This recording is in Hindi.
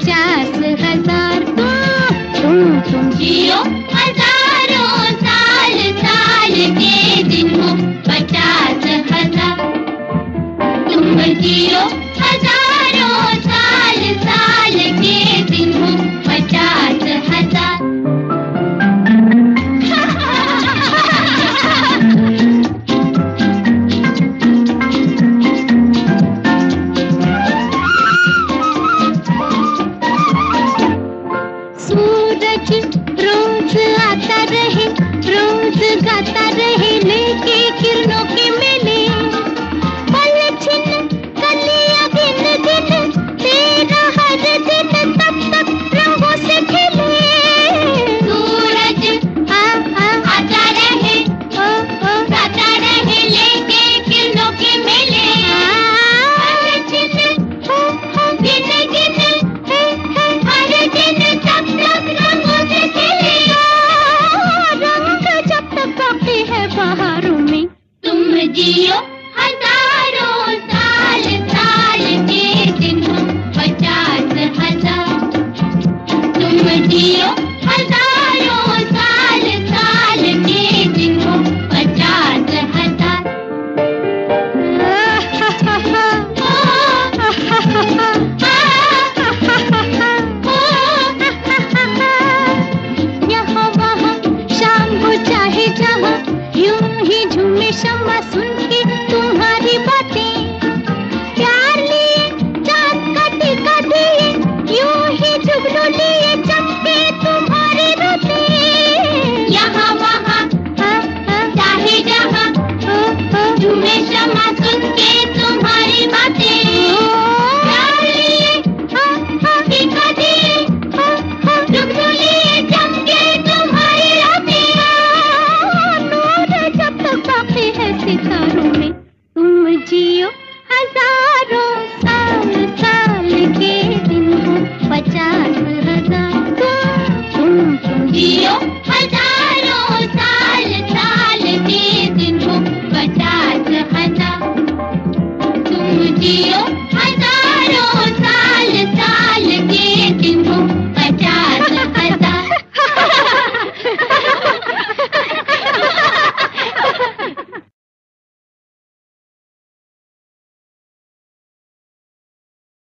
50,000 तुम जियो हजारों साल, साल के दिन हो 50,000। तुम जियो हजारों साल, साल के दिन हो 50,000। सूरज रोज आता रहे, रोज गाता रहे, लेके किरणों के मेले। पल छिन कलियां गिन गिन, तेरा हर दिन तब तक रंगों से खेले। सूरज आता रहे, गाता रहे, लेके किरणों के मेले। पल छिन गिन गिन, हर दिन तब तक रंगों से खेले। रंग जब तक बाकी है बहारों में। तुम जियो हजारों साल, साल के दिन हो 50,000। तुम जियो हजारों साल, साल के दिन हो 50,000। यहाँ वहाँ शाम हो चाहे जहाँ, यूं ही झूमे शम्मा सुन के तुम्हारी बातें। प्यार लिए चाँद का टीका दिए, यूं ही जुगनू लिए चमके तुम्हारे रोते। यहाँ वहाँ चाहे जहाँ, झूमे शम्मा